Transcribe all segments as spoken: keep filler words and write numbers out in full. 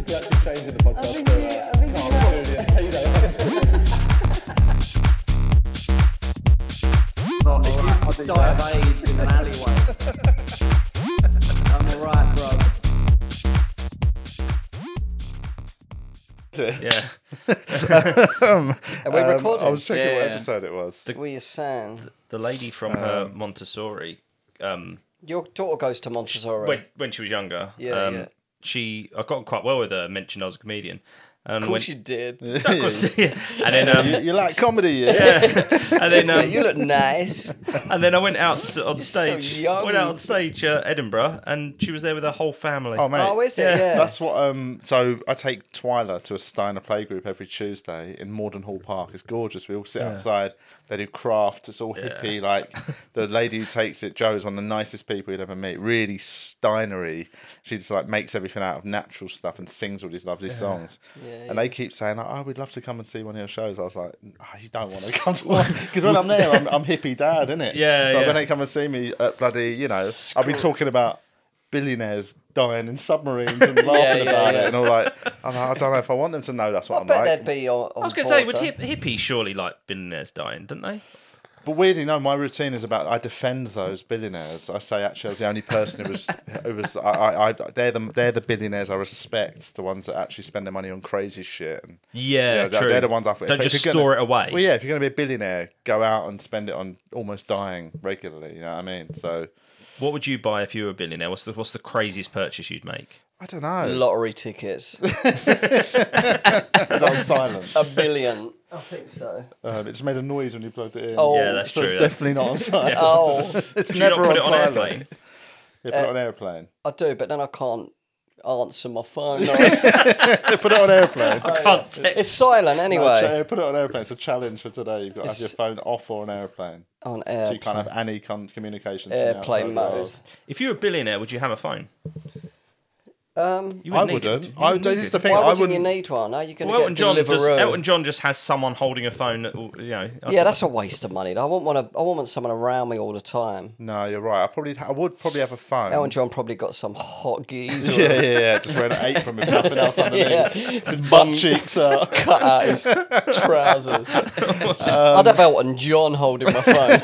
We're actually changing the podcast think to we- uh, I think we Carl have- Julian Pedo Hunter. Not, I used to die of AIDS in an alleyway. I'm alright, bro. Yeah. um, Are we um, recording? I was checking Yeah, what yeah. episode it was. What were you saying? The lady from her Montessori, um, Your daughter goes to Montessori. when when she was younger, Yeah, um, yeah. she I got on quite well with her. Mentioned I was a comedian. Um, of course you did. Of course, yeah. And then um, you, you like comedy, yeah? and then So um, you look nice. and then I went out to, on so stage. young. Went out on stage at Edinburgh, and she was there with her whole family. Oh, mate. Oh, is it? Yeah. That's what. Um. So I take Twyla to a Steiner playgroup every Tuesday in Morden Hall Park. It's gorgeous. We all sit outside. They do craft. It's all hippie. Like the lady who takes it, Jo, is one of the nicest people you'd ever meet. Really Steinery. She just like makes everything out of natural stuff and sings all these lovely songs. Yeah, and they keep saying, "Oh, we'd love to come and see one of your shows." I was like, oh, "You don't want to come to one because when I'm there, I'm, I'm hippie dad, innit? Yeah, But yeah. when they come and see me at bloody, you know, I'll be talking about billionaires dying in submarines and laughing yeah, about yeah. it and all like, I'm like, I don't know if I want them to know that's what I I'm bet like. they'd be on, on I was going to say, would hip, hippies surely like billionaires dying, don't they? But weirdly, no, my routine is about I defend those billionaires. I say actually I was the only person who was who was I, I, I they're the they're the billionaires I respect, the ones that actually spend their money on crazy shit. And Yeah, they're, true. they're the ones I Don't if just you're store gonna- it away. Well, yeah, if you're going to be a billionaire, go out and spend it on almost dying regularly. You know what I mean? So What would you buy if you were a billionaire? What's the what's the craziest purchase you'd make? I don't know. lottery tickets. Is that on silent? A billion. I think so. Um, it just made a noise when you plugged it in. Oh. Yeah, that's so true. it's definitely not on silent. Oh, It's Do you not never put on it on silent. airplane? Yeah, put it on airplane. I do, but then I can't answer my phone. No. Yeah, put it on airplane. Can't te- It's silent No, anyway. cha- put it on airplane. It's a challenge for today. You've got to have It's- your phone off or on airplane. On So air. you can't have any con- communications. from the Airplane outside mode. world. If you were a billionaire, would you have a phone? Um, You I need wouldn't. it. You I, wouldn't this need is it. the thing. why I wouldn't wouldn't. you need one? Are you going to Well, Elton get John just Deliveroo? Elton John just has someone holding a phone. That will, you know. I Yeah, that's a waste of money. though. I wouldn't want to. I wouldn't want someone around me all the time. No, you're right. I probably. I would probably have a phone. Elton John probably got some hot geezer. Yeah, yeah, yeah. Just wearing an apron with nothing else underneath. Yeah. His butt cheeks out. Cut out his trousers. I'd have Elton John holding my phone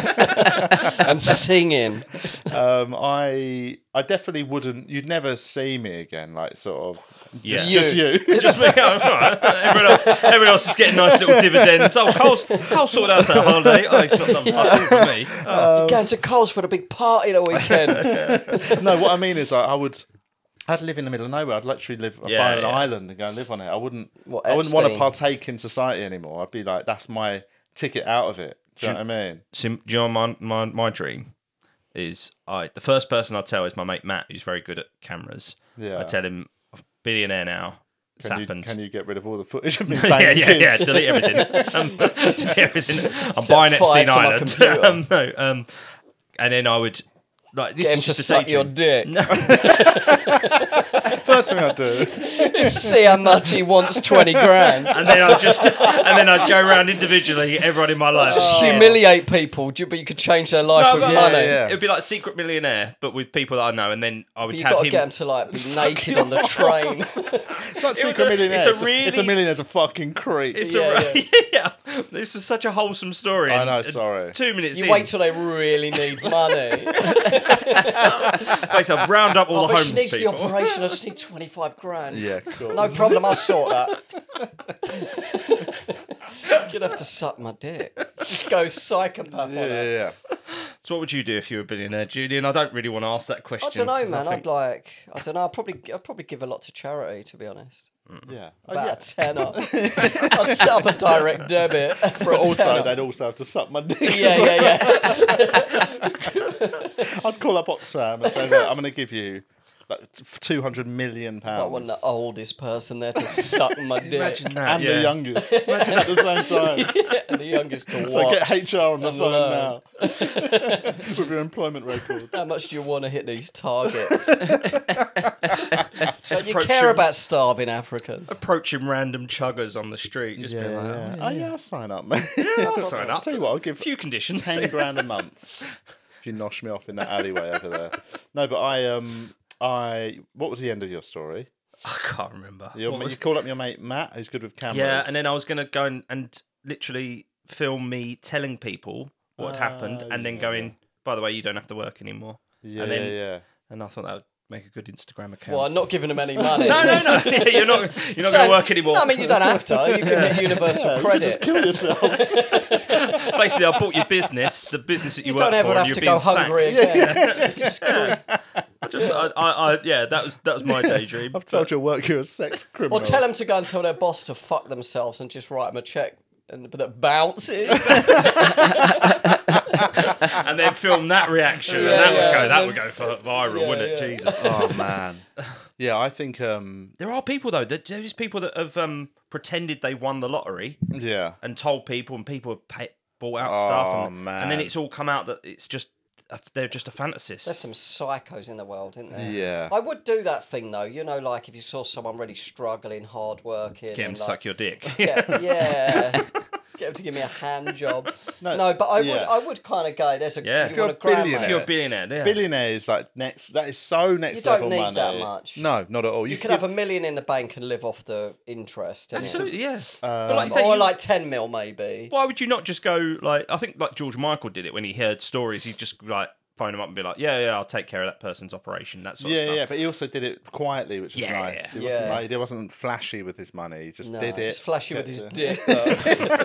and singing. Um, I I definitely wouldn't. You'd never see me again. Like sort of. Yeah. Just, just you. Just me. Oh, it's all right. Everyone else, everyone else is getting nice little dividends. Oh, Cole's, Cole's sorted out that holiday. Oh, he's not done fucking for me. Oh. You're going to Coles for the big party the weekend. No, what I mean is like I would. I'd live in the middle of nowhere. I'd literally live Yeah, buy an yeah. island and go and live on it. I wouldn't. What, I wouldn't want to Epstein? partake in society anymore. I'd be like, that's my ticket out of it. Do you know what I mean? So, do you know my, my, my dream is I the first person I tell is my mate Matt, who's very good at cameras. Yeah. I tell him, I'm a billionaire now. It's Can you, happened. can you get rid of all the footage of me yeah, banging yeah, yeah. kids? Delete everything. Um, delete everything. I'm Set buying fire Epstein to my Island. computer. um, no, um, and then I would like this Get him is to just a suck your daydream. dick. First thing I'd do. See how much he wants twenty grand. And then I'd just and then I'd go around individually, everyone in my life. Just humiliate people, ju- but you could change their life No, with but money. yeah, yeah. It'd be like Secret Millionaire, but with people that I know, and then I would But you have got to him. get them to like be naked on the train. It's like was Secret a- Millionaire. it's a if the- If the really- millionaire's a fucking creep. It's Yeah, a, yeah. This is such a wholesome story. I and- know, and sorry. Two minutes You in, wait till they really need money. basically, I'd round up all Oh, the but she homeless needs the people. operation. I just need twenty-five grand. Yeah, cool. No problem. I'll sort that. You'd have to suck my dick. Just go psychopath on Yeah, it. yeah, yeah. So, what would you do if you were a billionaire, Julian? I don't really want to ask that question. I don't know, 'cause man. I I'd think- like. I don't know. I'd probably. I'd probably give a lot to charity, to be honest. yeah. Oh, About yeah. a tenner. I'd set up a direct debit for a Also, tenner. they'd also have to suck my dick. Yeah, yeah, yeah. I'd call up Oxfam and say, look, I'm going to give you like two hundred million I want pounds. the oldest person there to suck my dick. Imagine that. And yeah. the youngest. Imagine at the same time. And the youngest to So watch. get H R on the and phone learn. now. With your employment record. How much do you want to hit these targets? So you approach care him. about starving Africans? Approaching random chuggers on the street, just being like, yeah. Oh, yeah, I'll sign up, mate. I'll sign up. I'll tell you what, I'll give A few conditions. ten grand a month if you nosh me off in that alleyway over there. No, but I um I what was the end of your story? I can't remember. You, What was- you call up your mate Matt, who's good with cameras. yeah, and then I was going to go and, and literally film me telling people what had happened, Oh, and then yeah. going, by the way, you don't have to work anymore. yeah, and then- yeah, yeah. And I thought that would make a good Instagram account. Well, I'm not giving them any money. no, no, no. You're not. You're not So- going to work anymore. No, I mean, you don't have to. You can get universal credit. Just kill yourself. Basically, I bought your business, the business that you, You work don't ever for, have and to you're go being hungry sacked. again. You just kill- Just, I, I, I, yeah, that was that was my daydream. I've told your work you're a sex criminal. Or tell them to go and tell their boss to fuck themselves and just write them a check and that bounces. and then film that reaction, and Yeah, that yeah, would go, and that then- would go for viral, Yeah, wouldn't it? yeah. Jesus. Oh man. Yeah, I think. Um. There are people though. there- There's people that have um, pretended they won the lottery Yeah. and told people, and people have pay, bought out Oh, stuff, and, man. and then it's all come out that it's just a, they're just a fantasist. There's some psychos in the world, isn't there? Yeah. I would do that thing though, you know, like if you saw someone really struggling, hard working. Get him and to like, suck your dick. Yeah, yeah. Get him to give me a hand job. No, but I would, yeah. I would kind of go. There's a Yeah. you If you're want a grab billionaire- money. If you're a billionaire, yeah. Billionaire is like next. That is so next You don't level need money. that much. No, not at all. You could give- have a million in the bank and live off the interest. innit? Absolutely, yeah. Um, but like you say, Or you- like ten mil maybe. why would you not just go like? I think like George Michael did it when he heard stories. He'd just like phone him up and be like, "Yeah, yeah, I'll take care of that person's operation." That sort of Yeah, stuff. yeah, but he also did it quietly, which was Yeah, nice. yeah. He wasn't Yeah. like, he wasn't flashy with his money. He just No, did it. it's flashy with his kept dick though.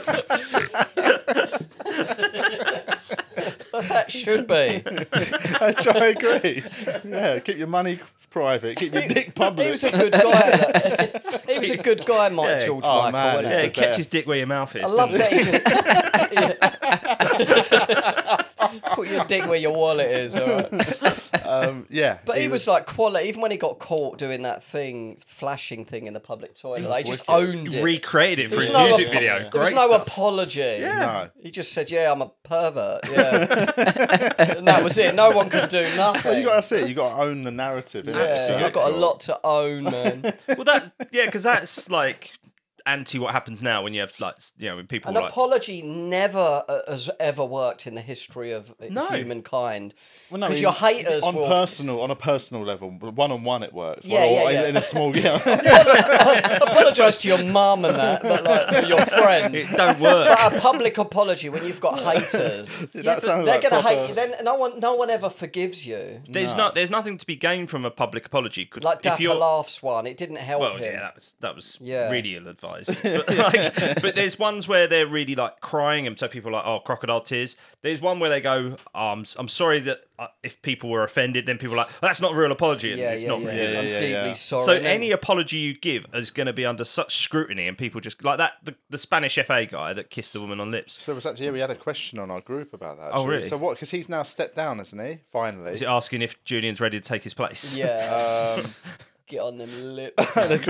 That's how it should be. it. I agree. Yeah, keep your money private. Keep your dick public. He was a good guy. that- He was a good guy, Mike Yeah. George Oh, Michael. man, wasn't Yeah, he? he the kept best. his dick where your mouth is. I love didn't that he just Yeah. Put your dick where your wallet is, all right. um, yeah, But he, was, like quality. Even when he got caught doing that thing, flashing thing in the public toilet, he just wicked. owned he? it. Recreated it for There's his no music ap- video. There was Great no stuff. apology. No. He just said, "Yeah, I'm a pervert." Yeah, and that was it. No one could do nothing. Well, you got that's it. You got to own the narrative. innit? yeah, I've got a lot to own, man. Well, that yeah, because that's like anti what happens now when you have like s- you know when people An like apology never uh, has ever worked in the history of uh, No. humankind. Well, no, Because I mean, your haters on will personal on a personal level, one on one it works. Yeah, One- yeah, or yeah. In a small yeah. apologise to your mum and that, but like your friends. it don't work. But a public apology when you've got haters, that sounds they're like gonna proper- hate you. Then no one, no one ever forgives you. There's not there's nothing to be gained from a public apology. Could, Like if Dapper you're Laughs one, it didn't help well, him. yeah, that was that was Yeah. really ill advised. But, like, but there's ones where they're really like crying, and so people are like, oh, crocodile tears. There's one where they go, oh, I'm I'm sorry that uh, if people were offended, then people are like, well, that's not a real apology. And Yeah, it's yeah, not yeah. really. Yeah, I'm yeah, deeply yeah. sorry. So And then- any apology you give is going to be under such scrutiny, and people just like that. The, the Spanish F A guy that kissed the woman on lips. So it was actually yeah, we had a question on our group about that. Oh, actually. really? So what? Because he's now stepped down, hasn't he? Finally. Is it asking if Julian's ready to take his place? yeah, Um, get on them lips.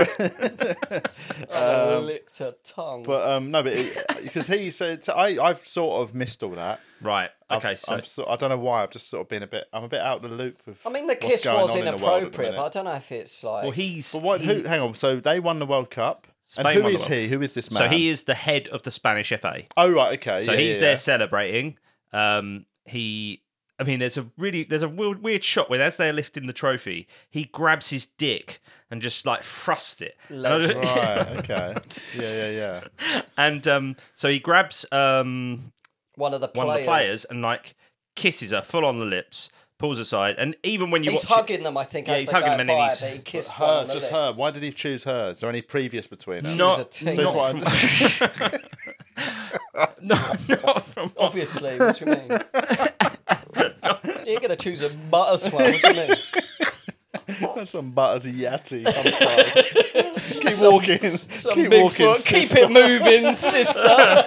I licked her tongue. but um, no, but because he said, so I I've sort of missed all that. Right. Okay. I've, so I'm so, I don't know why. I've just sort of been a bit. I'm a bit out of the loop with. I mean, the what's kiss going was on in the world at the inappropriate, minute. but I don't know if it's like. well, he's But what? he- Who? Hang on. So they won the World Cup. Spain and who won the is World he? Who is this man? so he is the head of the Spanish F A. Oh right. Okay. So yeah, he's yeah, there yeah. celebrating. Um, he, I mean, there's a really there's a weird, weird shot where as they're lifting the trophy, he grabs his dick and just like thrusts it. And I Legend. just- Right. Okay. Yeah. Yeah. Yeah. and um, so he grabs um, one of the players. one of the players and like kisses her full on the lips, pulls aside, and even when you He's watch it- hugging them, I think. Yeah, as he's they hugging go them and then by, he's- but he kissed one Her, on the just lip. her. Why did he choose her? Is there any previous between them? not, was a tick. So it's not, what from, no, not from Obviously, what do you mean? You're gonna choose a butter swan. What do you mean? That's some butters yatty. Some price. Keep Some- walking. Some Keep big walking. foot. Keep sister. it moving, sister.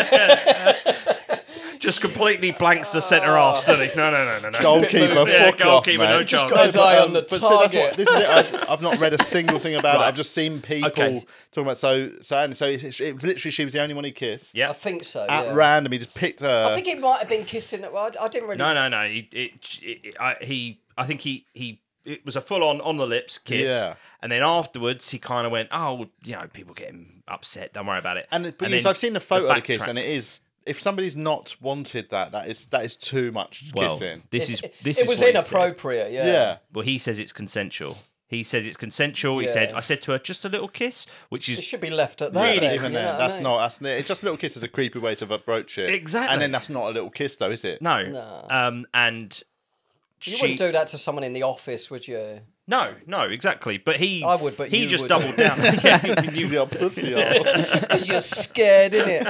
just completely blanks the centre half, doesn't he? No, no, no, no, no. Goalkeeper, Yeah, fuck goalkeeper, off, no mate. chance. got his eye on the But see, that's what, target. this is it. I've, I've not read a single thing about Right. it. I've just seen people Okay. talking about. So, so, and so it, it was literally she was the only one he kissed. Yeah. I think so. At yeah. random, he just picked her. I think it might have been kissing. Well, I, I didn't really. No, no, no. He, it, it, I, he, I think he, he, it was a full on on the lips kiss. Yeah. And then afterwards, he kind of went, "Oh, well, you know, people getting upset. Don't worry about it." And, but And yes, then I've seen the photo of the kiss, backtrack. and it is. If somebody's not wanted that, that is that is too much well, kissing. this It's- is it, this it is was what he said. inappropriate. Yeah. Yeah. Well, he says it's consensual. He says it's consensual. He said, Yeah. I said to her, just a little kiss, which is It should be left at that. Really? then, Even you know then, what I that's mean? not. That's it's just a little kiss is a creepy way to approach it. Exactly. And then that's not a little kiss, though, is it? no. No. Um, and You she, wouldn't do that to someone in the office, would you? no, no, exactly. But he, I would, but he you just would. doubled down. yeah, you- Use your pussy. hole. Because you're scared, innit?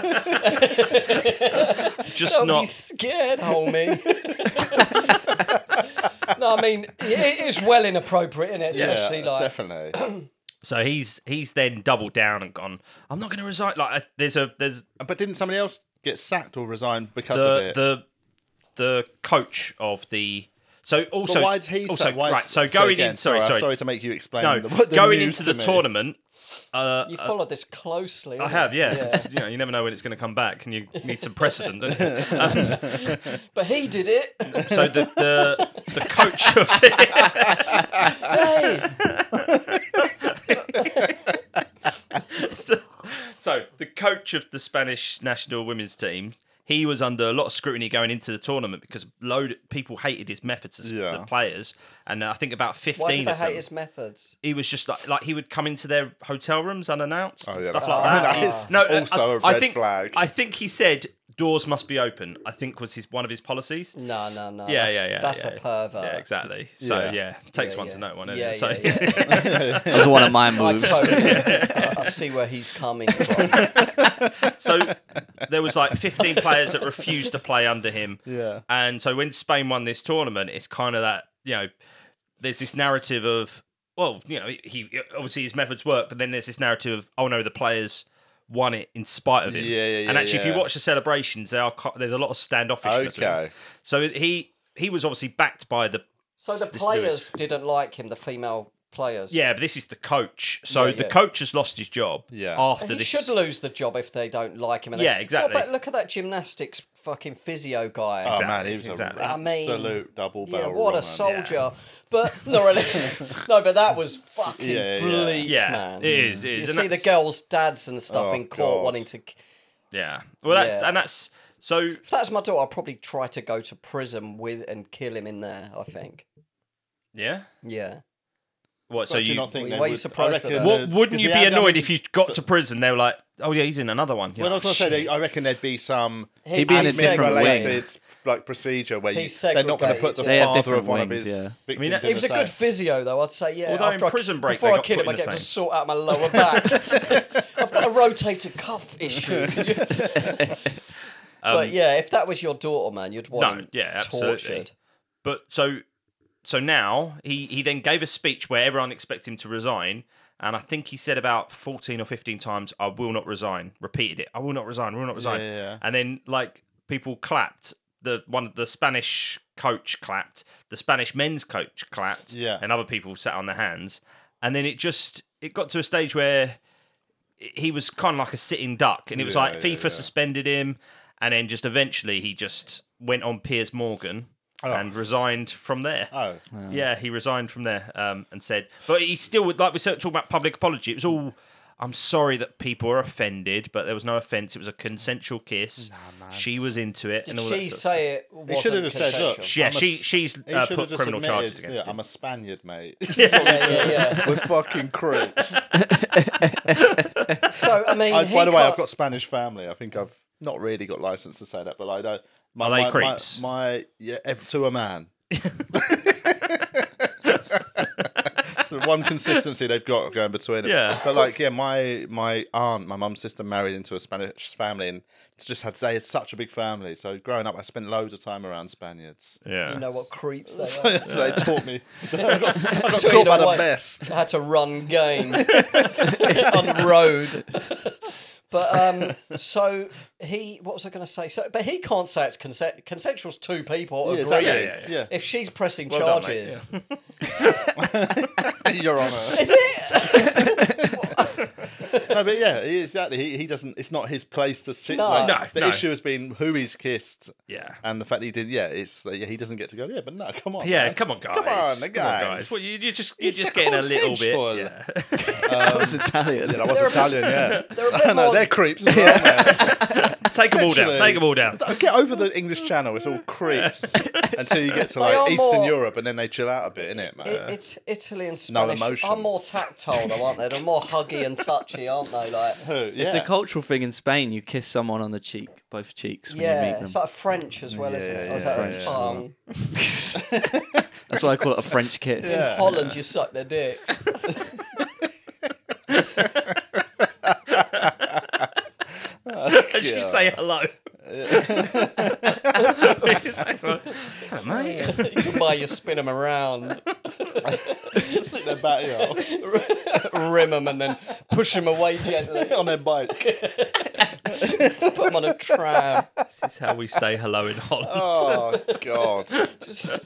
just Don't not. be scared, homie. No, I mean, it is well inappropriate, isn't it? Especially Yeah, like... definitely. So he's he's then doubled down and gone. I'm not going to resign. Like, uh, there's a there's But didn't somebody else get sacked or resign because of the it? the the coach of the. So also, but why is he? also so, why is, right? So going again, in. Sorry, I'm sorry. sorry to make you explain. No, the, the going news into the to me. tournament. Uh, You followed this closely. I innit? have, yeah. 'cause, You know, you never know when it's going to come back, and you need some precedent. Don't you? But he did it. So the the, the coach of the Hey, so the coach of the Spanish national women's team, he was under a lot of scrutiny going into the tournament because load people hated his methods as Yeah. the players, and I think about fifteen why did they of hate them. his methods? He was just like like he would come into their hotel rooms unannounced Oh, and yeah, stuff that's- like that. that is no, uh, also I, a I red think, flag. I think he said doors must be open. I think was his one of his policies. No, no, no. Yeah, that's, yeah, yeah. That's yeah. a pervert. Yeah, exactly. So Yeah. yeah, takes Yeah, one yeah. to know one. Isn't Yeah, it? So, yeah, That was one of my I moves. totally. I, I see where he's coming from. so there was like fifteen players that refused to play under him. Yeah. And so when Spain won this tournament, it's kind of that, you know, there's this narrative of, well, you know, he obviously his methods work, but then there's this narrative of, oh no, the players won it in spite of him. Yeah, yeah, And yeah, actually, if yeah. you watch the celebrations, they are, co- there's a lot of standoffishness. with him. Okay. So he he was obviously backed by the. So the this players Lewis. didn't like him, the female players. Yeah, but this is the coach. So Yeah, the yeah. coach has lost his job. Yeah. After He this. should lose the job if they don't like him. And Yeah, they, exactly. Well, but look at that gymnastics fucking physio guy. Oh Exactly, man, he was exactly. an I mean, absolute double yeah, barrel. what a runner. soldier. But not really. No, but that was fucking Yeah, yeah. bleak, Yeah, man. it is. It is. You And see the that's- girls' dads and stuff Oh, in court God. wanting to. Yeah. Well, that's Yeah. and that's so. If that's my daughter, I'll probably try to go to prison with and kill him in there. I think. Yeah. Yeah. What? So But do you? you not think why they are you would- surprised I at reckon that? What, the- wouldn't 'cause you the be ad- I annoyed mean, if you got to prison? They were like, "Oh yeah, he's in another one." You're Well, I was like, going to say, "Shit." they, I reckon there'd be some He'd be in a he's different wing. related like procedure where you, He's they're not going to put the segregated, They have father different of one wings, of his yeah. victims. I mean, that's- in He was the a good same- physio, though. I'd say, yeah. Although after in I, Prison Break, before they I got kill put him, I in the get to same. sort out my lower back. I've got a rotator cuff issue. Could you- but yeah, if that was your daughter, man, you'd want Um, No, him yeah, absolutely. tortured. But so, so now he he then gave a speech where everyone expected him to resign, and I think he said about fourteen or fifteen times, "I will not resign." Repeated it, "I will not resign. I will not resign." Yeah, yeah. And then like people clapped. The one the Spanish coach clapped. The Spanish men's coach clapped. Yeah. And other people sat on their hands. And then it just it got to a stage where he was kind of like a sitting duck, and it was Yeah, like yeah, FIFA yeah. suspended him, and then just eventually he just went on Piers Morgan and resigned from there. Oh, Yeah, he resigned from there um, and said, but he still would, like we said, talking about public apology. It was all, I'm sorry that people are offended, but there was no offence. It was a consensual kiss. She was into it. Did and all that she sort of say it wasn't he should have just said, "Look, consensual? Yeah, I'm a she- s- she's, he uh, should put have just criminal charges admitted, against yeah, him. I'm a Spaniard, mate. Yeah, yeah, yeah. We're fucking creeps. So I mean, I, he by the way, can't- I've got Spanish family. I think I've not really got license to say that, but like, I, my, Are they my, creeps? My, my yeah, ev- to a man. So one consistency they've got going between them. Yeah. But like, yeah, my my aunt, my mum's sister, married into a Spanish family, and it's just had they had such a big family. So growing up, I spent loads of time around Spaniards. Yeah. You know what creeps they So, are. so they taught me. I got, I got So you taught know by the what? best. I had to run game on road. But um, so he, what was I going to say? So, but he can't say it's consent. Consensual's two people Yeah, agreeing. exactly. Yeah, yeah, yeah. If she's pressing Well done, mate, charges, Your Honour. is it? No, but yeah, he- exactly. He, he doesn't. It's not his place to sit. No. like, No, the no. issue has been who he's kissed, Yeah. and the fact that he did. Yeah, it's uh, yeah, he doesn't get to go. Yeah, but no, come on. Yeah, man. come on, guys. Come on, the Come guys. Well, you, you're just you're It's just a getting a little bit. consensual. Yeah. That was Italian. Yeah, that was They're a- Italian. Yeah, They're a bit no, more. they're creeps. as well, aren't they? Take them all down. Literally. Take them all down. Get over the English Channel. It's all creeps until you get to They like are Eastern more- Europe, and then they chill out a bit, innit, man? It, it's Italy and No Spanish emotions. are more tactile, though, aren't they? They're more huggy and touchy, aren't they? Like, Who? Yeah. It's a cultural thing in Spain. You kiss someone on the cheek, both cheeks, when you yeah, meet them. it's like French as well, isn't it? Yeah, Or is yeah, that a yeah. tongue? That's why I call it a French kiss. In Yeah. Holland, you suck their dicks. As you say hello. Hello, mate. You can buy you spin them around, Their batty off rim them, and then push them away gently. on their bike. Put them on a tram. This is how we say hello in Holland. Oh God. Just,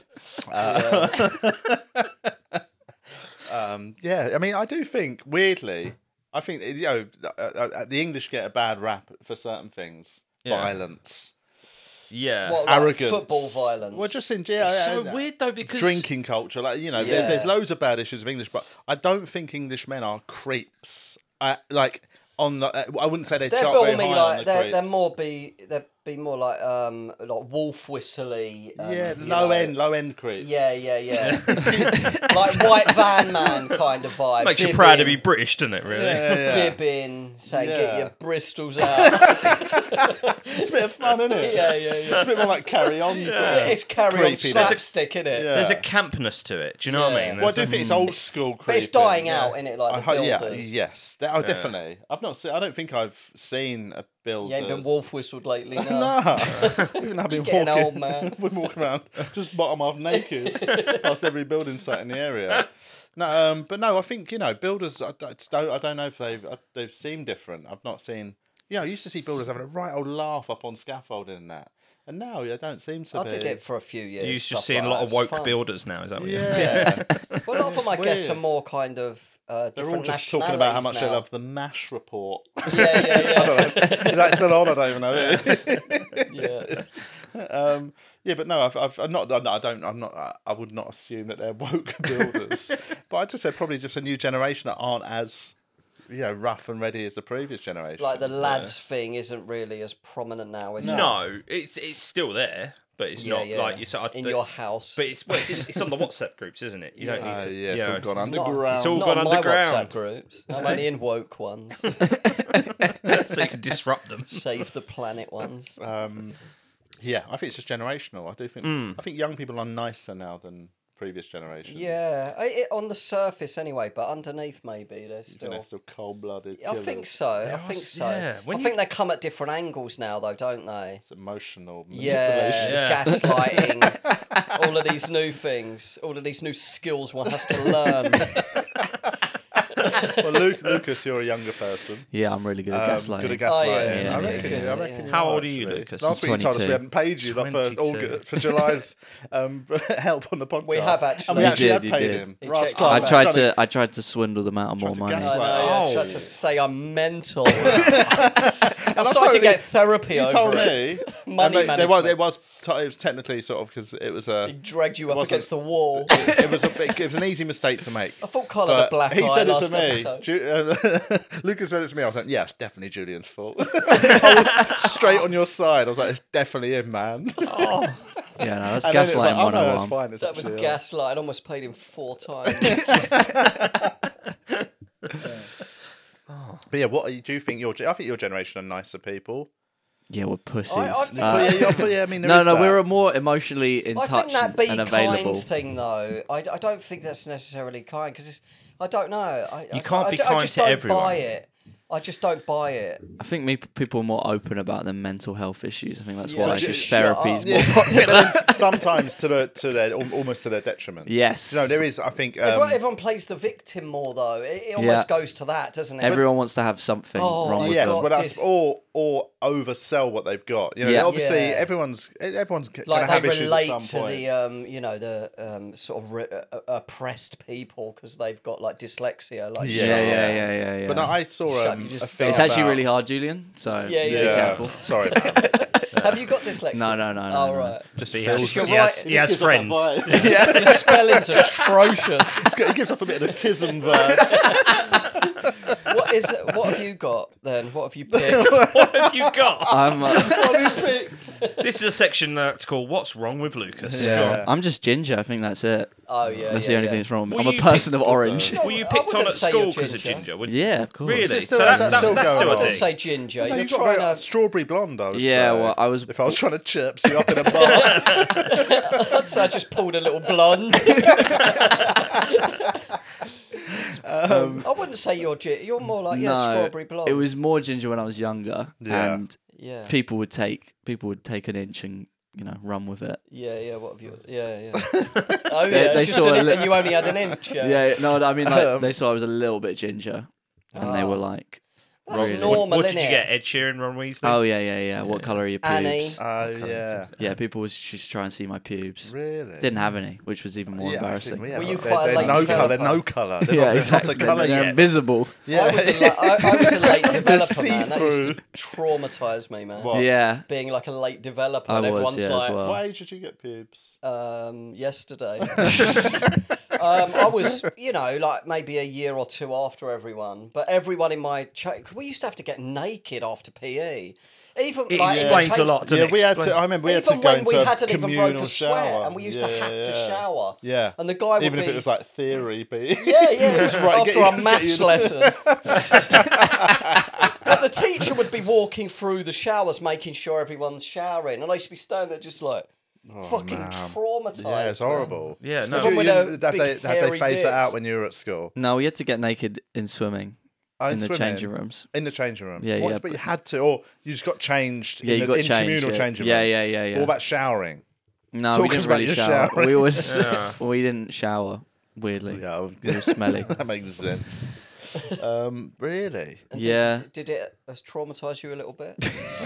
Um, yeah, I mean, I do think weirdly, I think you know uh, uh, the English get a bad rap for certain things, Yeah. violence, Yeah. what, like arrogance, football violence. Well, just in yeah, It's so yeah, weird though because drinking culture, like you know, Yeah. there's, there's loads of bad issues of English, but I don't think English men are creeps. I like on the, uh, I wouldn't say they They're chart very balmy, high on like the they're, creeps. they're more be they're be more like um like wolf whistly. Um, yeah, you low know. end, low end creeps. Yeah, yeah, yeah. Like white van man kind of vibe. makes you Bibbing, proud to be British, doesn't it? Really. Yeah, yeah. bibbing, saying Yeah. get your Bristols out. It's a bit of fun, isn't it? yeah, yeah, yeah. It's a bit more like carry on. Sort of It's carry on creepy. slapstick, innit? it? Yeah. There's a campness to it. Do you know what I Yeah. mean? Well, I There's do a- think it's old school creepy. But it's dying yeah. out, innit? Like I the ho- yeah, builders. yes, De- oh, definitely. I've not seen. I don't think I've seen a builder. You ain't been wolf whistled lately, no. Nah, even I've been Getting walking, old, man. been walking around just bottom half naked past every building site in the area. No, um, but no, I think you know builders. I don't. I don't know if they've uh, they've seemed different. I've not seen. You know, I used to see builders having a right old laugh up on scaffolding and that, and now I don't seem to. I be. did it for a few years. You're just stuff seeing like a lot that. of It's woke fun. builders now. Is that what you Yeah, Well, a lot of them, I guess, are weird. more kind of uh, they're all different just talking about how much nationalities they now. love the MASH report. Yeah, yeah, Is that still on? I don't even know. yeah. yeah. Um, yeah, but no, I've, I've I'm not. no, I don't. I'm not. I would not assume that they're woke builders. But I just said probably just a new generation that aren't as, you know, rough and ready as the previous generation. Like the lads thing isn't really as prominent now, is it? No, it's it's still there, but it's Yeah, not yeah. like you said. in your house. But it's well, it's, in, it's on the WhatsApp groups, isn't it? You don't Uh, need to. yeah, it's you know, all gone Not- underground. It's all Not gone on my underground. WhatsApp groups. I'm only in woke ones. so you can disrupt them. Save the planet ones. Um, yeah, I think it's just generational. I do think. Hmm. I think young people are nicer now than previous generations. Yeah, I, it, on the surface anyway, but underneath maybe they're And still. they're still cold-blooded. I think killers. so. I are think s- so. yeah, when I you- think they come at different angles now, though, don't they? It's emotional Yeah, manipulation. Yeah. gaslighting, all of these new things, all of these new skills one has to learn. Well, Luke, Lucas, you're a younger person. Yeah, I'm really good at Um, gaslighting. good at gaslighting. Oh, yeah, I yeah, reckon. yeah, I yeah. reckon. you How old are you, actually. Lucas? Last week you told us we twenty-two. hadn't paid you like, for, twenty-two. August, for July's um, help on the podcast. We have actually. And we You actually did, had you paid did. him. He Ross checked Clark us I out. tried trying to I tried to swindle them out of more to money. gas- I know, Oh. I tried to say I'm mental. And I I started told to you- get therapy You over told it. me. Money and they- there was, management. it was t- it was technically sort of because it was a He dragged you up wasn't- against the wall. it, it was a big, it was an easy mistake to make. I thought Carl had a But black he eye said it last to me. episode. Ju- uh, Lucas said it to me. I was like, "Yeah, it's definitely Julian's fault." I was straight on your side. I was like, "It's definitely him, man." Yeah, no, that's And then it was like, gaslighting "Oh no, it's one oh one. fine. It's That was actually, uh, gaslight. I almost paid him four times. But yeah, what do you think? Your I think your generation are nicer people. Yeah, we're pussies. I- I think- Uh, But yeah, you're- but yeah, I mean, there no, is no, that. we're more emotionally in I touch think that be and available. kind thing, though. I, I don't think that's necessarily kind because I don't know. I, You I, can't I, be I, kind just to don't everyone. buy it. I just don't buy it. I think me people are more open about their mental health issues. I think that's Yeah, why just just shut therapy's up. more Yeah. popular. Sometimes to the to their al- almost to their detriment. Yes. You know, there is. I think. Um, everyone, everyone plays the victim more, though. It, it almost Yeah. goes to that, doesn't it? Everyone wants to have something Oh, wrong with yes, them. but that's dis- or or oversell what they've got. You know, Yeah. obviously Yeah. everyone's everyone's going like to have they issues relate at to some point. the um, you know, the um, sort of re- uh, oppressed people because they've got like dyslexia. Like yeah, shit. yeah, yeah, yeah, yeah. But no, I saw Shut- um, you just a thing it's actually about- really hard, Julian. So Yeah, yeah, be yeah. careful. Sorry, man. Have you got dyslexia? No, no, no, no, Oh no. right. Just He feels. has, You're he right. has, he has gives off that friends. vibe. Your spelling's atrocious. It's got- It gives off a bit of the tism verbs. What is it, what have you got then? What have you picked? What have you got? I'm uh, This is a section that's called "What's Wrong with Lucas." Go on. Yeah. I'm just ginger. I think that's it. Oh yeah, That's yeah, the only yeah. thing that's wrong. Were I'm a you person picked- of orange. No, Were you I picked wouldn't on at say school you're because of ginger. ginger? Would- Yeah, of course. Really? Is it So still- that, is that that- still that's going still on? a I wouldn't thing. say ginger. No, You're you've got trying very, uh, to. strawberry blonde, I would Yeah, say. well, I was. If I was trying to chirps you up in a bar. So I just pulled a little blonde. um, I wouldn't say you're gi- you're more like yeah, no, strawberry blonde. it was more ginger when I was younger, Yeah. and yeah, people would take people would take an inch and you know run with it. yeah, yeah. What have you? Yeah, yeah. Oh They- yeah, they just saw an, a in- li- and you only had an inch. Yeah, Yeah, no, I mean like Um, they saw I was a little bit ginger, and they were like, That's really? normal, What did you innit? get? Ed Sheeran, Ron Weasley. "Oh yeah, yeah, yeah. What color are your pubes?" Annie. Oh, yeah. Yeah, people was just trying to see my pubes. Really? Didn't have any, which was even more Yeah, embarrassing. actually, yeah, Were you they're- quite a they're late no colour, developer? no colour. They're yeah, not, they're exactly. not a colour They're yet. invisible. Yeah. I was a la- I, I was a late developer, man. That used see-through. to traumatise me, man. What? Yeah, Being like a late developer, I and was, everyone's yeah, as like, well. What age did you get pubes? um, yesterday. um, I was, you know, like maybe a year or two after everyone, but everyone in my cha- we used to have to get naked after P E. Even It like, in the explains a change- lot. doesn't Yeah, it? we had Explain- to. I remember we had Even to go when into we a hadn't even broke communal a sweat, shower. and we used yeah, to have yeah, to yeah. shower. Yeah, And the guy would even if be- it was like theory, but Yeah, yeah. That's right, After get you- our get maths you- lesson. But the teacher would be walking through the showers, making sure everyone's showering, and I used to be standing there just like fucking man. traumatized. yeah, it's man. horrible. Yeah, no. Did you, Everyone you, with have, a they, big have they hairy phased that out dicks. when you were at school? no, we had to get naked in swimming Oh, in the swimming? changing rooms. In the changing rooms. Yeah, What, yeah, But you but- had to, or you just got changed. Yeah, in you the, got in changed. communal yeah. changing yeah, rooms. yeah, yeah, yeah. What about showering? No, Talk we us didn't about really your shower. shower. We was Yeah. we didn't shower. Weirdly, Yeah, it was smelly. that makes sense. um, really? And Yeah. Did, did it has traumatized you a little bit?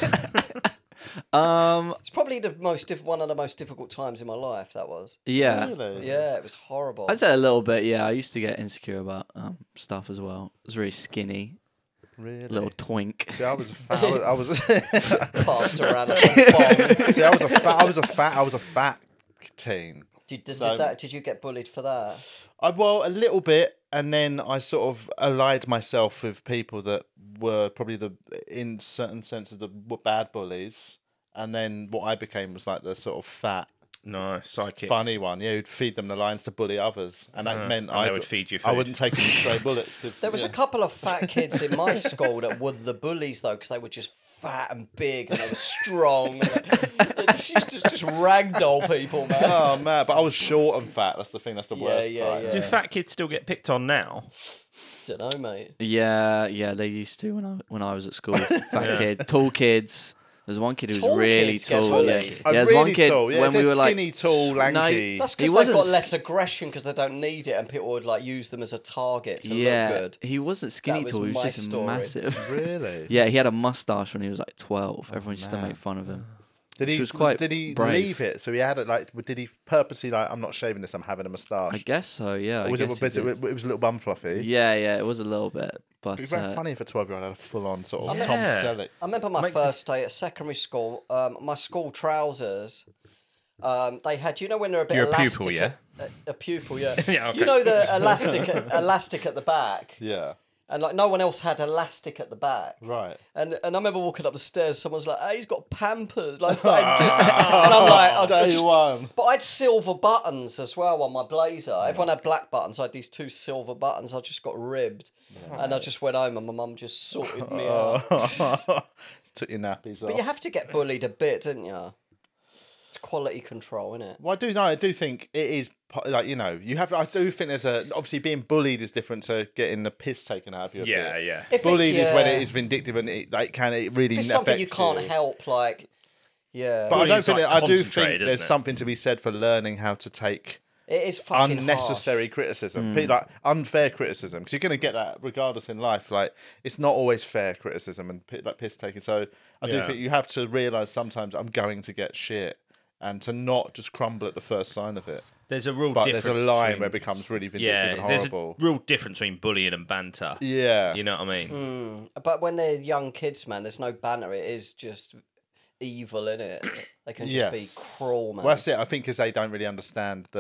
Um, It's probably the most diff- one of the most difficult times in my life. That was. yeah, Really? Yeah, it was horrible. I'd say a little bit. Yeah, I used to get insecure about um stuff as well. I was really skinny, Really? little twink. See, I was a fat. I was. I was Passed around at the bomb. see, I was a fat. I was a fat. I was a fat teen. Did, did, So- did that? Did you get bullied for that? I well, a little bit, and then I sort of allied myself with people that were probably the, in certain senses, the b- bad bullies, and then what I became was like the sort of fat, Nice sidekick. funny one. Yeah, who'd feed them the lines to bully others, and that Uh, meant and I they would feed you I food. wouldn't take any stray bullets. Cause, There was yeah. a couple of fat kids in my school that were the bullies though, because they were just fat and big and they were strong. And they just used to just ragdoll people, man. Oh man, but I was short and fat. That's the thing. That's the Yeah, worst yeah, type. yeah. Do fat kids still get picked on now? Don't know, mate. Yeah, yeah, they used to when I when I was at school. Fat kid, tall kids. There's one kid who was Tall really kids get tall. bullied. Oh, there's really one kid tall. Yeah, when if we they're were like skinny, tall, No, lanky. That's He because they've got wasn't less aggression because they don't need it, and people would like use them as a target to yeah, look good. he wasn't skinny was tall. He was my just story. massive. Really? Yeah, he had a mustache when he was like twelve. Everyone used to man. make fun of him. Did he? Which was quite did he brave. leave it? So he had it like. Did he purposely like? I'm not shaving this. I'm having a moustache. I guess so. Yeah. Or I was guess it, he was it, did. it was a little bum fluffy? Yeah, yeah, it was a little bit, but It'd be very uh, funny if a twelve year old had a full on sort of Yeah. Tom Selleck. I remember my first day at secondary school. Um, my school trousers, um, they had, you know, when they're a bit You're a elastic. pupil, yeah? at- A, a pupil, yeah. Yeah, okay. You know the elastic, elastic at the back, Yeah. and like no one else had elastic at the back. Right. And and I remember walking up the stairs. Someone's like, "Hey, he's got Pampers." Like, started just, and I'm like, I, I Day just, one. But I had silver buttons as well on my blazer. Everyone had black buttons. I had these two silver buttons. I just got ribbed, and I just went home, and my mum just sorted me out. Took your nappies But off. you have to get bullied a bit, don't you? It's quality control, isn't it? Well, I do know. I do think it is po- like you know. You have. I do think there's a obviously being bullied is different to getting the piss taken out of you. a Yeah, bit. yeah. If Bullied it's, is when yeah, it is vindictive and it like can it really If it's something affect you can't you. help, like, yeah, But I don't Bullying's, think like, that, I do concentrated, think there's isn't it? something to be said for learning how to take it is fucking unnecessary harsh. criticism, Pe- like unfair criticism, because you're going to get that regardless in life. Like it's not always fair criticism and pi- like piss taking. So I do Yeah. think you have to realize sometimes I'm going to get shit, and to not just crumble at the first sign of it. There's a real But difference. there's a line between, where it becomes really vindictive yeah, and there's horrible. a real difference between bullying and banter. Yeah, You know what I mean? But when they're young kids, man, there's no banter. It is just evil, in it. They can just yes. be cruel, man. Well, that's it. I think because they don't really understand the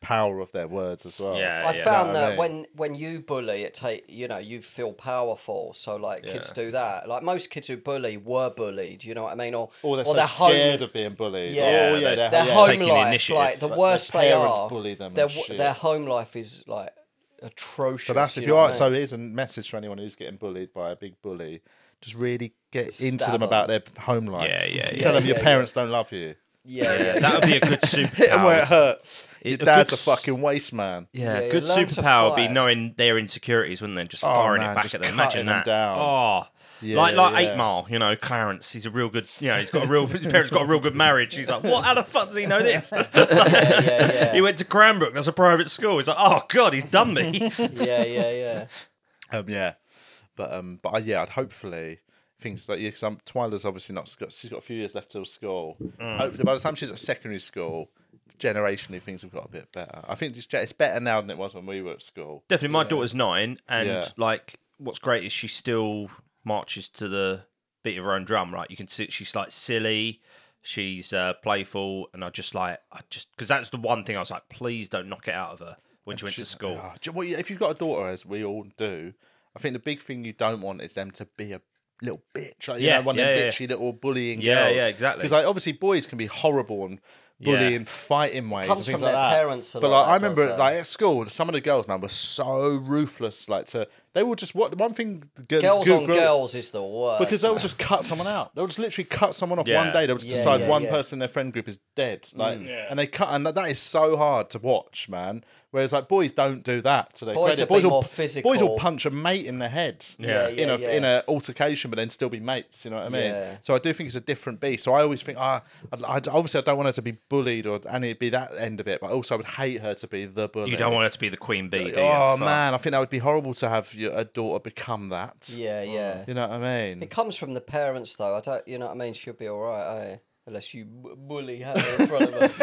power of their words as well. Yeah, I yeah. found Know what I that mean? when when you bully, it take you know you feel powerful. So like kids do that. Like most kids who bully were bullied. You know what I mean? Or Or they're or so their scared home, of being bullied. Yeah, oh, they- yeah, they're, their yeah. home Taking the life, initiative. like the Like, worse their they parents are, bully them and their shit. their home life is like atrocious. So that's if you you know are. what I So mean? here's a message for anyone who's getting bullied by a big bully: just really get Stab into them them. about their home life. Yeah, yeah, Tell yeah. them Yeah, your yeah, parents don't love you. yeah, yeah, That would be a good superpower. Hit them where it hurts. It- Your a dad's good a s- fucking waste man. Yeah, Yeah, good learn to superpower would be fight. knowing their insecurities, wouldn't they? Just Oh, firing man, it back just at them. cutting Imagine them that. down. Oh, Yeah, like like yeah. Eight Mile, you know, Clarence. He's a real good. You know, he's got a real. His parents got a real good marriage. He's like, what? How the fuck does he know this? yeah, yeah, yeah. He went to Cranbrook. That's a private school. He's like, oh god, he's done me. yeah, yeah, yeah. Um, yeah, but um, but uh, yeah, I'd hopefully things like yeah, because um, Twyla's obviously not got. She's got a few years left till school. Mm. Hopefully, by the time she's at secondary school, generationally things have got a bit better. I think it's, it's better now than it was when we were at school. Definitely, my daughter's nine, and Yeah. like, what's great is she still marches to the beat of her own drum. Right, you can see she's like silly, she's uh, playful, and I just like, I just because that's the one thing I was like, please don't knock it out of her when she went to She's- school. ah, do you- well, if you've got a daughter, as we all do, I think the big thing you don't want is them to be a little bitch. Like, you Yeah, know, one yeah, of them yeah. bitchy little bullying Yeah, girls. yeah, exactly. Because like obviously boys can be horrible and bullying, Yeah. fighting ways. comes and things from like their that. parents a But lot, like I that remember, does, like at school, some of the girls, man, were so ruthless. Like to they will just what one thing. g- Girls good on girl- girls is the worst. Because they'll man. just cut someone out. They'll just literally cut someone off Yeah. one day. They'll just Yeah, decide yeah, one yeah. person in their friend group is dead. Like, Yeah. and they cut, and that is so hard to watch, man. Whereas like boys don't do that to their Boys credit. are a boys bit will, more Boys physical. will punch a mate in the head. Yeah, in yeah, a yeah. in a altercation, but then still be mates. You know what I mean? Yeah. So I do think it's a different beast. So I always think, ah, I'd, I'd, obviously I don't want her to be bullied or and it'd be that end of it. But also I would hate her to be the bully. You don't want her to be the queen bee, do you? Oh Fuck. man, I think that would be horrible to have your, a daughter become that. Yeah, yeah. You know what I mean? It comes from the parents, though. I don't, you know what I mean. She'll be all right, eh? Unless you b- bully her in front of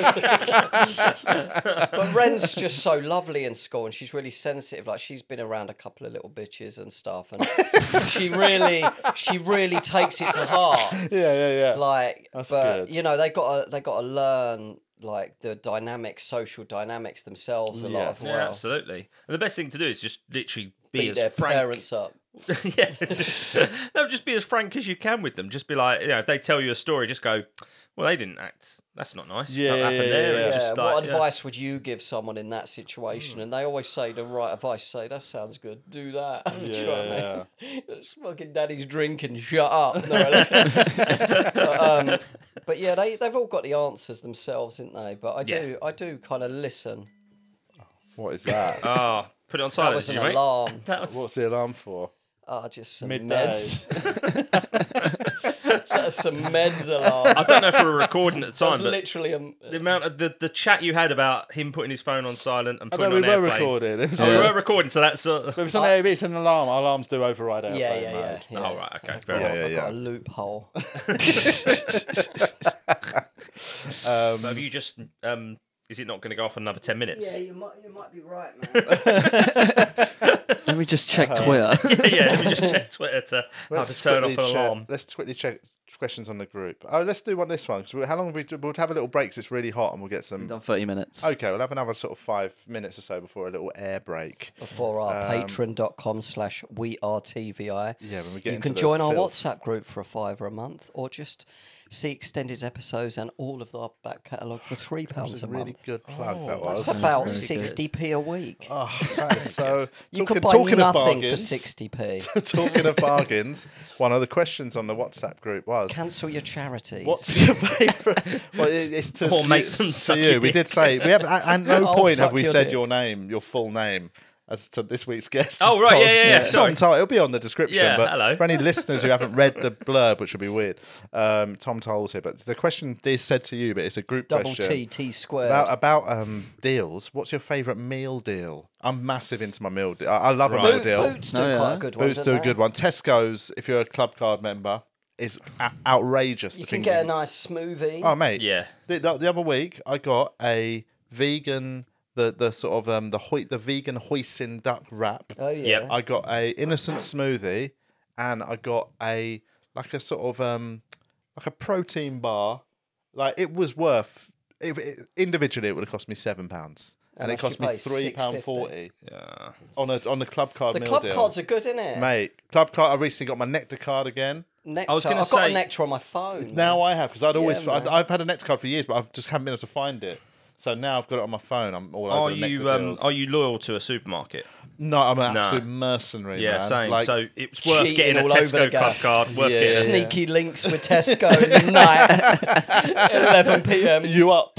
her. But Ren's just so lovely in school, and she's really sensitive. Like she's been around a couple of little bitches and stuff, and she really, she really takes it to heart. Yeah, yeah, yeah. Like, That's but good. you know, they got to, they got to learn like the dynamics, social dynamics themselves a lot as Yes. Yeah, well. absolutely. And the best thing to do is just literally be Beat as their frank. parents up. yeah, no, just be as frank as you can with them. Just be like, you know, if they tell you a story, just go, well, they didn't act. That's not nice. Yeah, That happened yeah, there. yeah, And Yeah, just what like, yeah. advice would you give someone in that situation? And they always say the right advice. Say that sounds good. Do that. Do you know what I mean? It's fucking daddy's drinking. Shut up. No, but, um, but yeah, they they've all got the answers themselves, haven't they? But I do I do kind of listen. What is that? Oh, put it on That silence, was an you mate. alarm. That was What's the alarm for? Ah, just some Midday. meds. That's some meds alarm. I don't know if we were recording at the That time, was but literally a. the amount of the, the chat you had about him putting his phone on silent and I putting know we on were airplane. recording. It was Oh, we on- were recording, so that's uh, If it's on A B, it's an alarm. Alarms do override airplane Yeah, yeah, yeah. mode. yeah. oh right, okay, fair Yeah, enough. yeah, I've yeah. got a loophole. But have you just um, is it not going to go off in another ten minutes? you might you might be right, man. Let me just check Uh-huh. Twitter. yeah, let me just check Twitter to how Let's to turn off quickly an check- alarm. Let's quickly check questions on the group. Oh, let's do one this one. So how long have we? do- We'll have a little break 'cause it's really hot, and we'll get some. Done thirty minutes. Okay, we'll have another sort of five minutes or so before a little air break. Before our patreon.com slash we are TVI. Yeah, when we get You into can the join our filth. WhatsApp group for a fiver a month, or just see extended episodes and all of our back catalogue for three That pounds was a a really month. good plug. that was. That's about very good. sixty p a week. Oh, that is so. you talking, could buy talking of nothing for bargains, sixty p. Talking of bargains, one of the questions on the WhatsApp group was, Cancel your charities. "What's your favourite?" Well, it- it's to Or make you- them to suck you. your We did dick. say we have. At, at no I'll point have suck we your said dick. your name, your full name. As to this week's guest. Oh, right, Tom- yeah, yeah, yeah, Tom sorry. Tull. It'll be on the description. Yeah, but hello. for any listeners who haven't read the blurb, which would be weird, um, Tom Tull's here. But the question is said to you, but it's a group Double question. T, T squared. About about um, deals. What's your favourite meal deal? I'm massive into my meal deal. I, I love a Right. meal Boot, deal. Boots do No, quite yeah. a good one. Boots don't do a they? good one. Tesco's, if you're a club card member, is a- outrageous. You the can things get a you- nice smoothie. Oh mate, Yeah. The, the, the other week I got a vegan, the the sort of um the hoi- the vegan hoisin duck wrap. Oh, yeah. Yep. I got a innocent smoothie, and I got a like a sort of um like a protein bar. Like it was worth it, it, individually it would have cost me seven pounds, How and it much cost you me pay? three pound six fifty? forty Yeah. on a on the club card The meal club deal. cards are good, innit? Mate, club card. I recently got my Nectar card again. Nectar. I was gonna I've got a say- Nectar on my phone. Now man. I have because I'd always Yeah, I've, man. I've had a Nectar card for years, but I've just haven't been able to find it. So now I've got it on my phone. I'm all Are over the Nectar you um, deals. are you loyal to a supermarket? No, I'm an No. absolute mercenary. Yeah, man. same. Like, so it's worth cheating getting a all over Tesco the club gaff. card. Worth Yeah, getting. yeah. Sneaky links with Tesco in the night, eleven p.m. you up?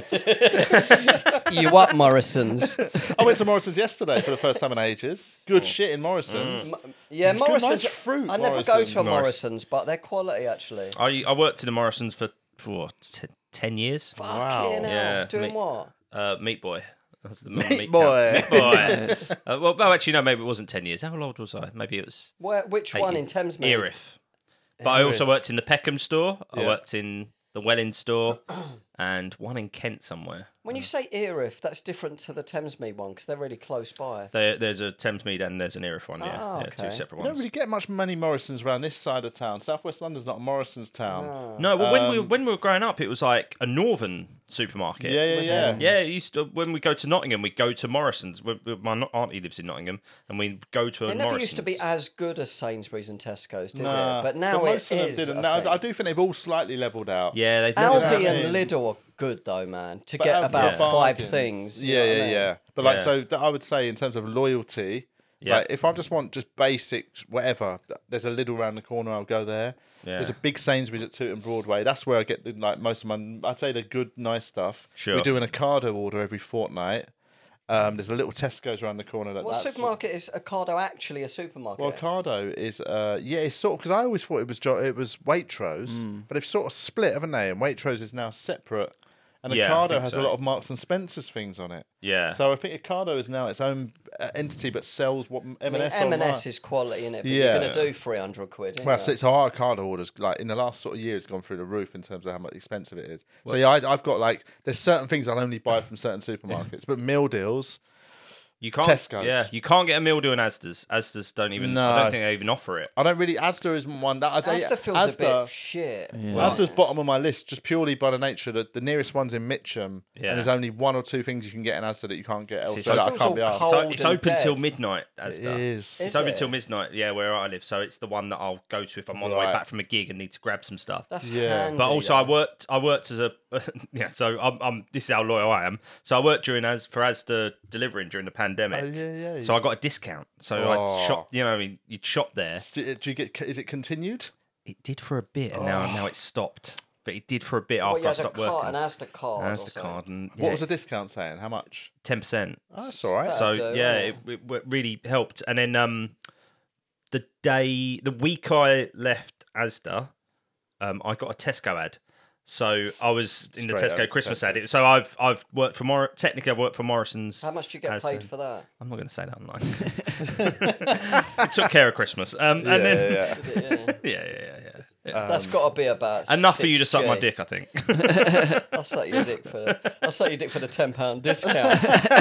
You up, Morrison's? I went to Morrison's yesterday for the first time in ages. Good shit in Morrison's. Yeah, Good, Morrison's. nice fruit, I never go Morrison's. to a Nice. Morrison's, but they're quality actually. I I worked in the Morrison's for for what, t- ten years. Fucking Wow. hell. Yeah, Doing me- what? Uh, Meat Boy. That's the Meat meat Boy. Meat Boy. uh, well, well, actually, no. Maybe it wasn't ten years. How old was I? Maybe it was Where? Which eight one years. in Thamesmead? Erith. But I also Erith. worked in the Peckham store. I Yeah. worked in the Welling store, and one in Kent somewhere. When you say Erith, that's different to the Thamesmead one because they're really close by. There, there's a Thamesmead and there's an Erith one. Yeah, Ah, yeah, okay. two separate You don't ones. really get much many Morrison's around this side of town. Southwest London's not a Morrison's town. No, well, when we Um, when we were growing up, it was like a northern supermarket. Yeah, yeah, Was yeah. it? Yeah, it used to, when we go to Nottingham, we go to Morrison's. We- we- My no- auntie lives in Nottingham, and we go to a It never Morrison's. used to be as good as Sainsbury's and Tesco's, did Nah, it? But now most it of them is. didn't. I Now, think. I do think they've all slightly levelled out. Yeah, they know what Aldi I and mean? Lidl are good though, man. To But get have about the five bargains. things. you Yeah, know what yeah, I mean? yeah. But like, Yeah. so that I would say in terms of loyalty, Yeah. like if I just want just basics, whatever, there's a Lidl around the corner. I'll go there. Yeah. There's a big Sainsbury's at Tooting Broadway. That's where I get the, like most of my, I'd say the good, nice stuff. Sure. We do an Ocado order every fortnight. Um, there's a little Tesco's around the corner. That What that's, supermarket is Ocado actually a supermarket? Well, Ocado is, uh, yeah, it's sort of because I always thought it was jo- it was Waitrose, Hmm. but they've sort of split, haven't they? And Waitrose is now separate, and Yeah, I Ocado think has so. a lot of Marks and Spencer's things on it. Yeah. So I think Ocado is now its own uh, entity, but sells what M I and mean, S. M and S is quality in it, but Yeah. you're going to do three hundred quid. ain't Well, you? so, so our Ocado orders, like in the last sort of year, it's gone through the roof in terms of how much expensive it is. So yeah, I, I've got like there's certain things I'll only buy from certain supermarkets, but meal deals. You can't. Tesco's. Yeah, you can't get a meal deal in Asda's. Asda's don't even. I No. don't think they even offer it. I don't really. Asda is one that I'd say. Asda feels Asda, a bit shit. Yeah. Asda's bottom of my list, just purely by the nature that the nearest one's in Mitcham, Yeah. and there's only one or two things you can get in Asda that you can't get it's elsewhere. That I feels can't all be asked. cold. So Cold it's and open till dead. midnight. It Asda. is. It's Is open it? till midnight. Yeah, where I live. So it's the one that I'll go to if I'm on the way Right. back from a gig and need to grab some stuff. That's Yeah. handy. But also, though. I worked. I worked as a yeah. So I'm, I'm. This is how loyal I am. So I worked during as for Asda delivering during the pandemic. Oh, yeah, yeah. So I got a discount. So Oh. I shop. You know, I mean, you'd shop there. Do do you get? Is it continued? It did for a bit, and now now it's stopped. But it did for a bit Well, after you I had a stopped card, working. an Asda card. or Asda something. card and What was the discount saying? How much? ten percent. Oh, that's all right. So That'd do, yeah, yeah. it, it, it really helped. And then um, the day, the week I left Asda, um, I got a Tesco ad. So I was in the Straight Tesco out to Christmas Tesco. ad. So I've I've worked for Mor. Technically, I've worked for Morrison's. How much do you get Asda. paid for that? I'm not going to say that online. It took care of Christmas. Um, Yeah, and then yeah, yeah. Yeah. yeah, yeah, yeah, yeah. yeah. That's got to be about Enough for you to six suck my G. dick, I think. I'll suck your dick for the. I'll suck your dick for the ten pound discount.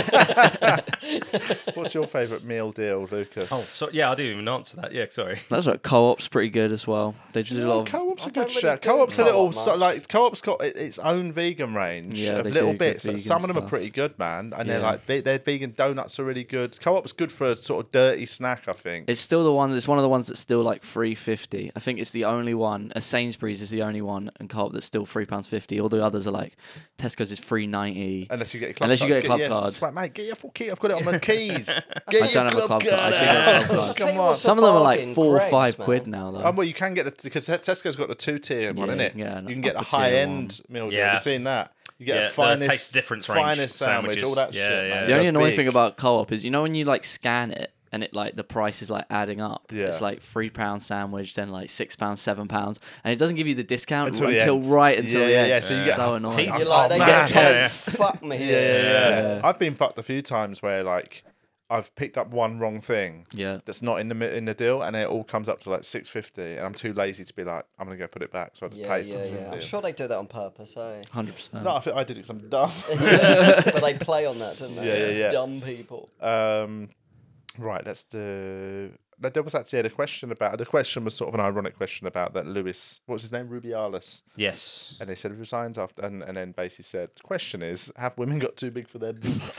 What's your favourite meal deal, Lucas? Oh, so yeah, I didn't even answer that. Yeah, sorry. That's right. Co-op's pretty good as well. They do a lot of. Co-op's a I good don't really shout. do Co-op's a Co-op little much. so, like Co-op's got it- its own vegan range Yeah, of they little do good bits. vegan Some of them are stuff. pretty good, man, and they're Yeah. like ve- their vegan donuts are really good. Co-op's good for a sort of dirty snack, I think. It's still the one. It's one of the ones that's still like three fifty. I think it's the only one. A Sainsbury's is the only one, and Co-op that's still three pounds fifty. All the others are like Tesco's is three ninety. Unless you get a club Unless you card. get a club yes, card. it's like, mate, get your full key. I've got it on my keys. I Get don't your have a club card. card I should get a out. club card. Tell you Come on. what's a Some of them are like bargain, four or Greggs, five man. quid now, though. Um, well, you can get it because Tesco's got the two tier one, Yeah, isn't it? yeah, an you can get a upper tier high end meal deal. Yeah. You've seen that? You get Yeah, a the finest, taste difference range finest sandwich, sandwiches. all that Yeah, shit. yeah. man. The only They're annoying big. thing about Co-op is, you know, when you like scan it and it like the price is like adding up. Yeah. It's like three pound sandwich, then like six pounds, seven pounds, and it doesn't give you the discount Until until, the end. right until Yeah, the yeah, end. yeah, so you get- so annoying. Teeth. You're like, Oh, they man. get Yeah, tense. Fuck me. Yeah, yeah, yeah. Yeah. I've been fucked a few times where like I've picked up one wrong thing Yeah. that's not in the mi- in the deal, and it all comes up to like six fifty, and I'm too lazy to be like, I'm gonna go put it back, so I just Yeah, pay yeah, something. yeah. I'm sure they do that on purpose, eh? Hundred percent. No, I think I did it because I'm dumb. But they play on that, don't they? Yeah, yeah, yeah. Dumb people. um, right, let's do no, there was actually a question about the question was sort of an ironic question about that Lewis, what was his name, Rubiales, Yes. and they said he resigns after, and, and then basically said, the question is, have women got too big for their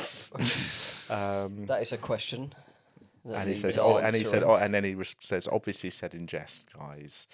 boots? um, That is a question. that and he needs says, oh, and he answering. said, oh, and then he res- says, obviously said in jest, guys.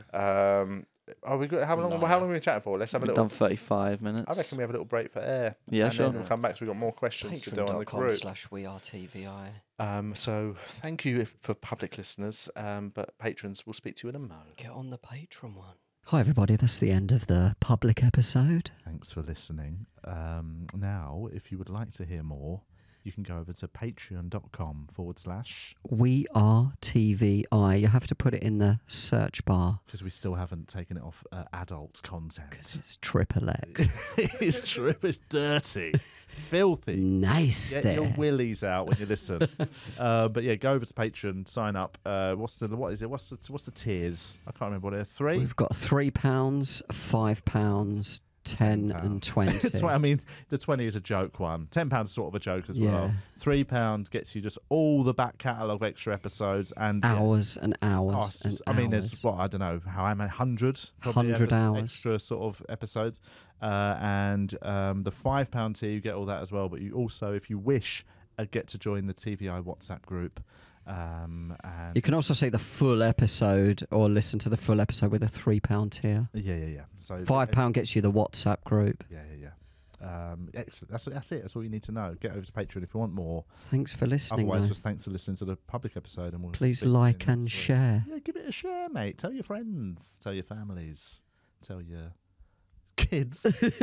Um, are we good? How long? No. How long are we chatting for? Let's have a We've little. done thirty-five minutes. I reckon we have a little break for air. Yeah, and sure. Then we'll come back. So we've got more questions to do on the Patreon.com group. slash we are T V I. Um, so thank you if, for public listeners, um, but patrons, we'll speak to you in a mo. Get on the Patreon one. Hi, everybody. That's the end of the public episode. Thanks for listening. Um, now, if you would like to hear more, you can go over to patreon.com forward slash, We are T V I. You have to put it in the search bar because we still haven't taken it off uh, adult content. because it's triple X. It's true. It's dirty, filthy. Nice. Get your willies out when you listen. uh, but yeah, go over to Patreon, sign up. Uh, what's the what is it? What's the what's the tiers? I can't remember what they're. Three. We've got three pounds, five pounds, ten, and twenty. It's what- I mean, the twenty is a joke one. Ten pounds is sort of a joke as Yeah. well. Three pound gets you just all the back catalogue extra episodes and yeah. Hours and hours Oh, it's and just- I mean, there's hours. what I don't know how I'm a hundred, Hundred hours. extra sort of episodes, uh, and um, the five pound tier you get all that as well. But you also, if you wish, uh, get to join the T V I WhatsApp group. Um, and You can also see the full episode or listen to the full episode with a three pound tier. yeah, yeah, yeah. So Five pound gets you the WhatsApp group. Yeah, yeah, yeah. Um, excellent. That's that's it. That's all you need to know. Get over to Patreon if you want more. Thanks for listening. Otherwise, though. just thanks for listening to the public episode, and we'll Please speak to you like next and week. share. Yeah, give it a share, mate. Tell your friends. Tell your families. Tell your kids.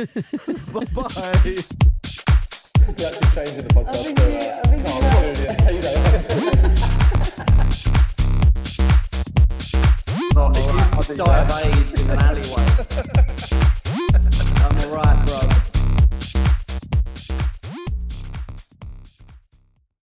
Bye bye. Not, it used to die of AIDS in an alleyway.